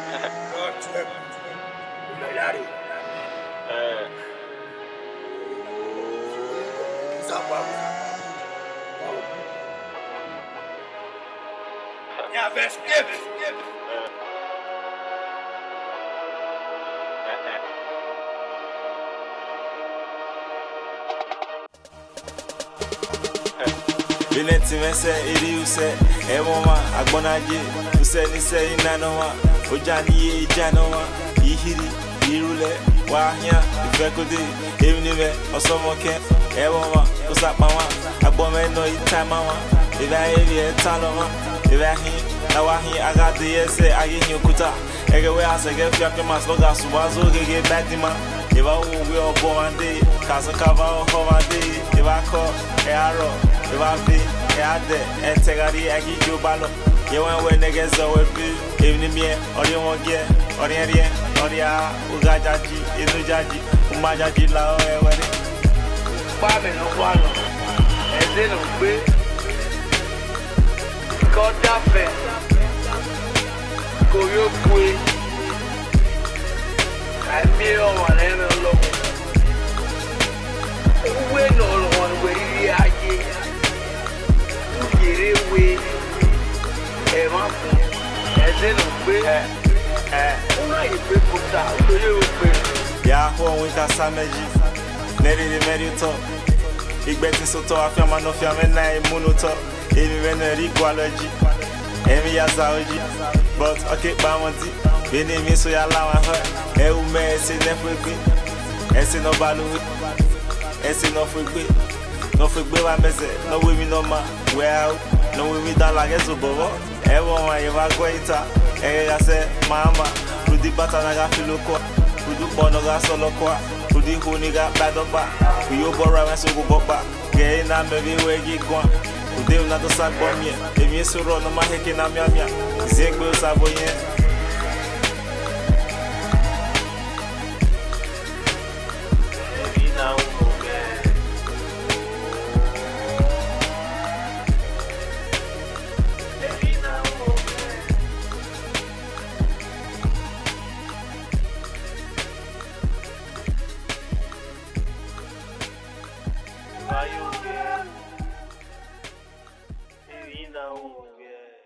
Yeah, best give it. Bineti say iri use ewoma agbonaje use ni say inanowa ojani ejanowa ihiri irule wahia ifekode emniwe osomoke ewoma usapama agbome no itamawa ila evi etaloma ila hi na wahi agade yese agihi okuta egewe asege fiape masloga subazo gege badima eba we obomande kasakava homande eba ko earo eba fi eade entegari agijo balo yewan we niggas we fi even me ori won ge ori ere ori a ugajaji inujaji umajaji la o ewere pa me no wa lo ede no gbe ko dafe ko yo kwe mi o wa le lo we no lo won we ri aye yere we e ma fun e de no pe una ipe puta o yo pe ya ho won ka sameji neri ni merito igbe ti so to afiama no fiame na imuno to emi me na ri quality emi ya zaoji but okay ba won ti beni mi so ya lawa ho e u me se ne fegbe e se no balu e se no fegbe wa mese no we mi no ma well no we mi da la geso bobo e won wa ye ba goita e ga se mama rudi bata na ga filoko rudu bono ga solo kwa rudi honi ga badoba yo bora wa so go boba ge na me bi we gi kwa ude na to sa gbo mi e mi so ro no ma heke na mi amia zegbe o sa boyen